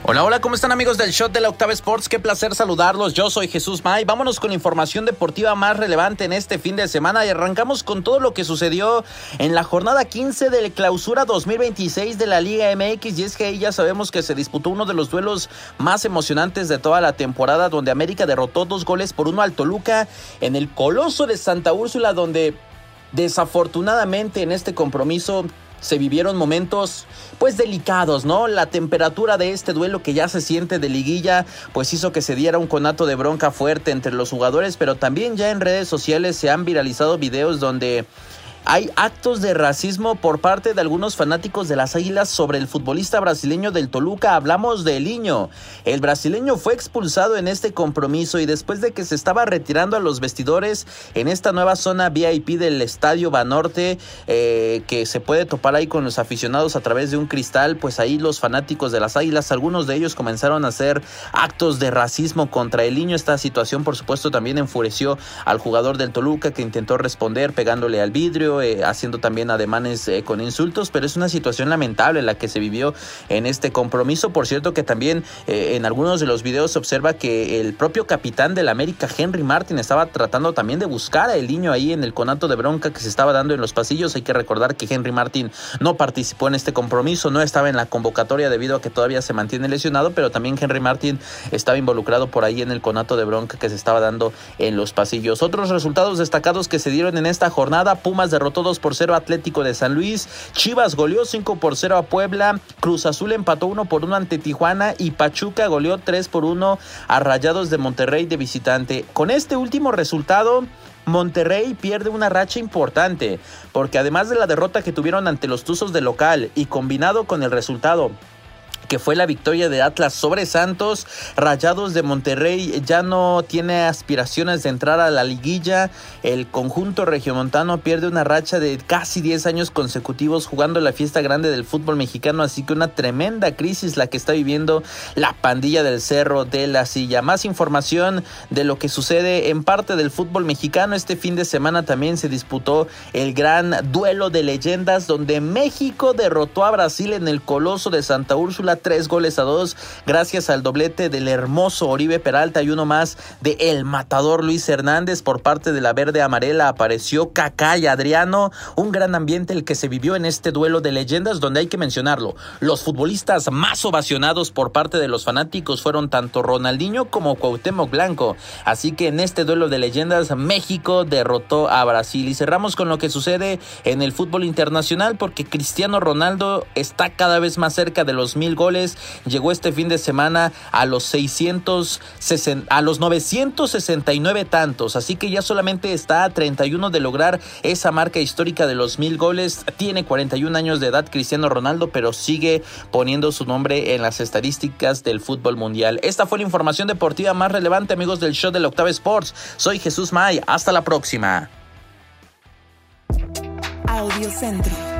Hola, hola, ¿cómo están amigos del Shot de la Octava Sports? Qué placer saludarlos, yo soy Jesús May. Vámonos con la información deportiva más relevante en este fin de semana y arrancamos con todo lo que sucedió en la jornada 15 de Clausura 2026 de la Liga MX, y es que ahí ya sabemos que se disputó uno de los duelos más emocionantes de toda la temporada, donde América derrotó 2-1 al Toluca en el Coloso de Santa Úrsula, donde desafortunadamente en este compromiso se vivieron momentos pues delicados, ¿no? La temperatura de este duelo que ya se siente de liguilla pues hizo que se diera un conato de bronca fuerte entre los jugadores, pero también ya en redes sociales se han viralizado videos donde hay actos de racismo por parte de algunos fanáticos de las Águilas sobre el futbolista brasileño del Toluca. Hablamos de Elinho. El brasileño fue expulsado en este compromiso y después de que se estaba retirando a los vestidores en esta nueva zona VIP del Estadio Banorte, que se puede topar ahí con los aficionados a través de un cristal, pues ahí los fanáticos de las Águilas, algunos de ellos comenzaron a hacer actos de racismo contra Elinho. Esta situación, por supuesto, también enfureció al jugador del Toluca, que intentó responder pegándole al vidrio, haciendo también ademanes con insultos, pero es una situación lamentable la que se vivió en este compromiso. Por cierto que también en algunos de los videos se observa que el propio capitán del América, Henry Martin, estaba tratando también de buscar a Elinho ahí en el conato de bronca que se estaba dando en los pasillos. Hay que recordar que Henry Martin no participó en este compromiso, no estaba en la convocatoria debido a que todavía se mantiene lesionado, pero también Henry Martin estaba involucrado por ahí en el conato de bronca que se estaba dando en los pasillos. Otros resultados destacados que se dieron en esta jornada: Pumas derrotó 2-0 a Atlético de San Luis, Chivas goleó 5-0 a Puebla, Cruz Azul empató 1-1 ante Tijuana y Pachuca goleó 3-1 a Rayados de Monterrey de visitante. Con este último resultado, Monterrey pierde una racha importante, porque además de la derrota que tuvieron ante los Tuzos de local y combinado con el resultado que fue la victoria de Atlas sobre Santos, Rayados de Monterrey ya no tiene aspiraciones de entrar a la liguilla. El conjunto regiomontano pierde una racha de casi 10 años consecutivos jugando la fiesta grande del fútbol mexicano, así que una tremenda crisis la que está viviendo la pandilla del Cerro de la Silla. Más información de lo que sucede en parte del fútbol mexicano. Este fin de semana también se disputó el gran duelo de leyendas, donde México derrotó a Brasil en el Coloso de Santa Úrsula 3-2, gracias al doblete del hermoso Oribe Peralta y uno más de el matador Luis Hernández. Por parte de la verde amarela apareció Kaká y Adriano. Un gran ambiente el que se vivió en este duelo de leyendas, donde hay que mencionarlo, los futbolistas más ovacionados por parte de los fanáticos fueron tanto Ronaldinho como Cuauhtémoc Blanco. Así que en este duelo de leyendas México derrotó a Brasil. Y cerramos con lo que sucede en el fútbol internacional, porque Cristiano Ronaldo está cada vez más cerca de los 1000 goles. Llegó este fin de semana a los 969 tantos, así que ya solamente está a 31 de lograr esa marca histórica de los 1000 goles. Tiene 41 años de edad Cristiano Ronaldo, pero sigue poniendo su nombre en las estadísticas del fútbol mundial. Esta fue la información deportiva más relevante, amigos del Show de la Octava Sports. Soy Jesús May, hasta la próxima. Audio Centro.